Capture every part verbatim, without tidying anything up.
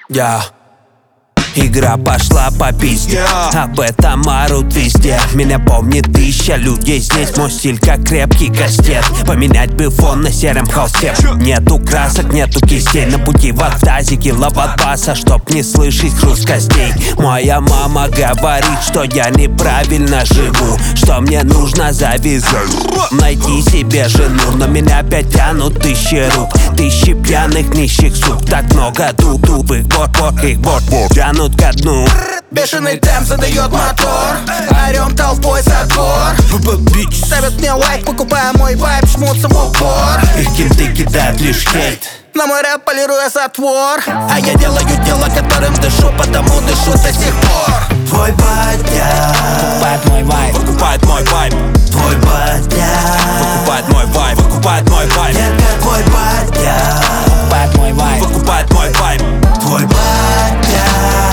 Я Игра пошла по пизде, yeah. Об этом орут везде. Меня помнит тысяча людей здесь. Мой стиль как крепкий кастет. Поменять бы фон на сером холсте. Нету красок, нету кистей. На пути в октазике лават-баса, чтоб не слышать хруст костей. Моя мама говорит, что я неправильно живу, что мне нужно завязать, найти себе жену. Но меня опять тянут тысячи рук, тысячи пьяных нищих сук. Так много тупых бот-бот, их бот-бот тянут ко дну. Бешеный темп задает мотор, орем толпой за двор. Ставят мне лайк, покупая мой вайб, жмутся в упор. Их кенты кидают лишь хейт, на мой рэп полируя затвор. А я делаю дело, которым дышу, потому дышу до сих пор. Твой батя покупает мой вайб, покупает мой вайб. Твой батя покупает мой вайб, покупает мой вайб. Детка, твой батя покупает мой вайб, покупает мой вайб. Твой батя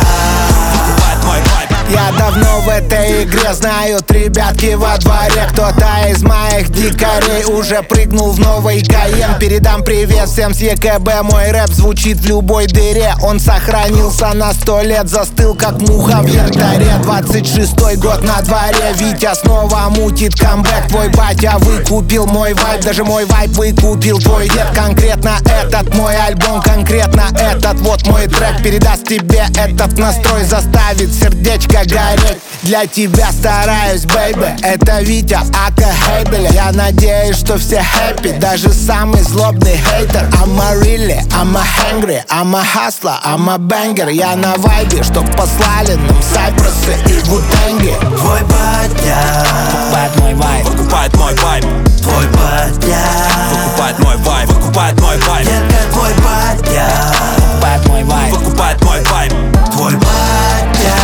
покупает мой вайб. Я давно в этой игре, знают ребятки во дворе. Кто-то из моих дикарей уже прыгнул в новый Кайен. Передам привет всем с ЕКБ, мой рэп звучит в любой дыре. Он сохранился на сто лет, застыл как муха в янтаре. Двадцать шестой год на дворе, Витя снова мутит камбэк. Твой батя выкупил мой вайб, даже мой вайб выкупил твой дед. Конкретно этот мой альбом, конкретно этот вот мой трек передаст тебе этот настрой, заставит сердечко гореть. Для тебя стараюсь, бэйби. Это Витя, ака Хейбеля. Я надеюсь, что все хэппи, даже самый злобный хейтер. I'm a really, I'm a hungry, I'm a hustler, I'm a banger. Я на вайбе, чтоб послали нам Сайпросы и Вутенги. Твой батя покупает мой вайб, покупает мой вайб. Твой батя покупает мой вайб, покупает мой вайб. Детка, твой батя покупает мой вайб, покупает мой вайб. Твой батя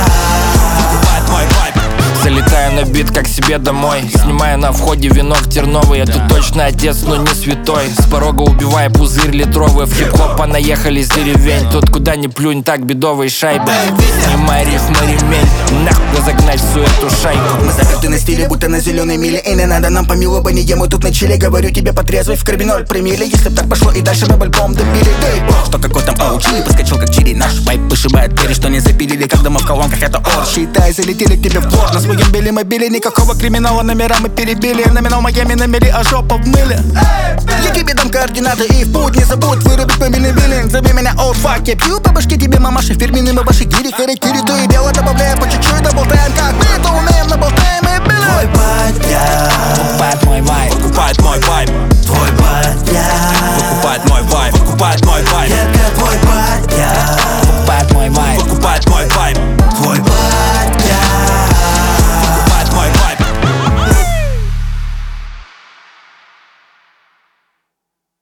покупает мой вайб. Залетаю на бит как себе домой, снимаю на входе венок терновый. Я тут точно отец, но не святой. С порога убивая пузырь литровый. В хип-хопа наехали с деревень. Тут куда ни плюнь, так бедовые шайбы. Снимай рифмы ремень, нахуй загнать всю эту шайку. Мы заперты на стиле, будто на зеленой миле. И не надо нам помилования, мы тут на чиле. Говорю тебе потрезвый, в крови ноль промилле. Если б так пошло и дальше мы бы альбом добили. Дай бог, что какой там оучили, поскочил как чили. Наш вайп вышибает двери, что не запилили. Когда мы в колонках, это ор. Считай, залетели к тебе в двор. На своем беле мобиле, никакого криминала, номера мы перебили. Номинал Майами на мели, а жопа в мыле. Я тебе дам координаты и в путь, не забудь вырубить мобильный биллинг. Зови меня old fuck, я пью по башке тебе мамаши. Фирменные мы ваши гири, характири, то и дело добавляя по чуть-чуть. Доболтаем как мы, то умеем, наболтаем и били. Твой батя покупает мой вайб, покупает мой вайб. Твой батя покупает мой вайб, покупает мой вайб. Детка, твой батя